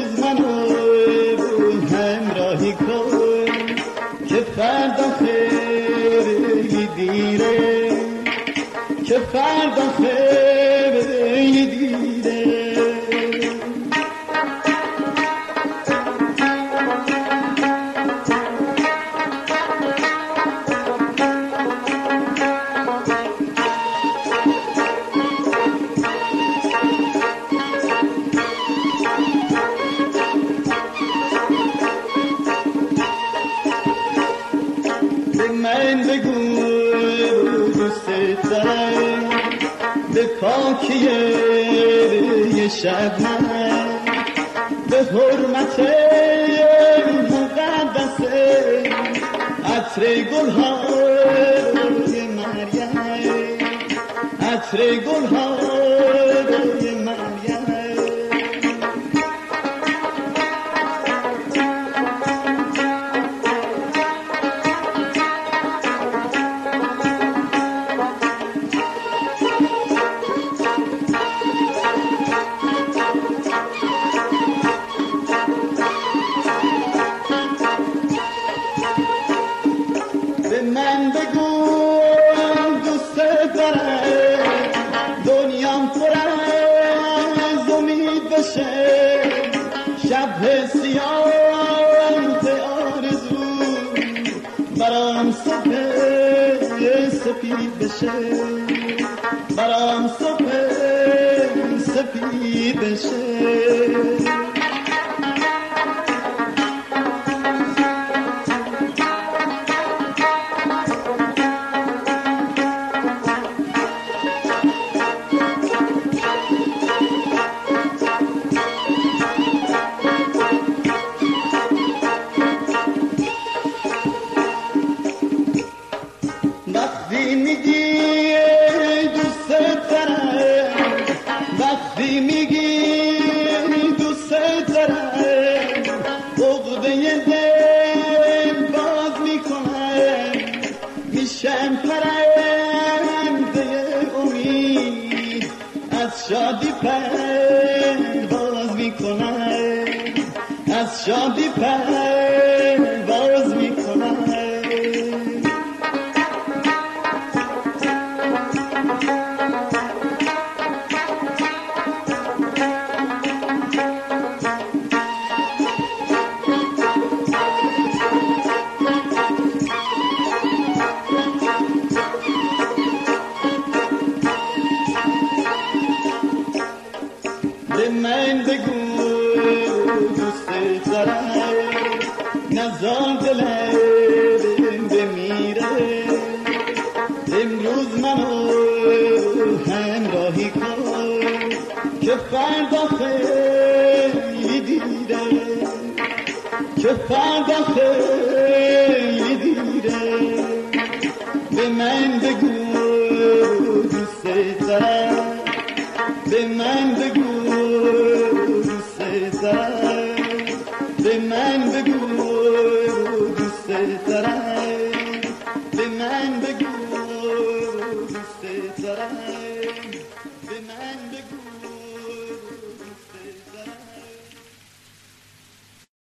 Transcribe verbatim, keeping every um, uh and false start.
امروز منو همراهی کن که فردا خیلی دیره، که فردا خیلی دیره. من بگو دوست دارم به پاکیه یه شب من به حرمت مقدسه عطر گلهای مریم، عطر گلهای مریم. من بگو دوست دارم دنیام پر از امید بشه، شب سیاه آرزو برام صبح سپید بشه، برام صبح سپید بشه. وقتی میگی دوست دارم، وقتی میگی دوست دارم، عقده دل باز میکنم، میشم پرنده امید، از شادی پرواز میکنم، از شادی پرواز میکنم. به من بگو دوست دارم نزار دلم بمیره، امروز منو همراهی کن که فردا خیلی دیره، که فردا خیلی دیره. به من بگو دوست دارم، به من بگو دوست دارم، به من بگو دوست دارم.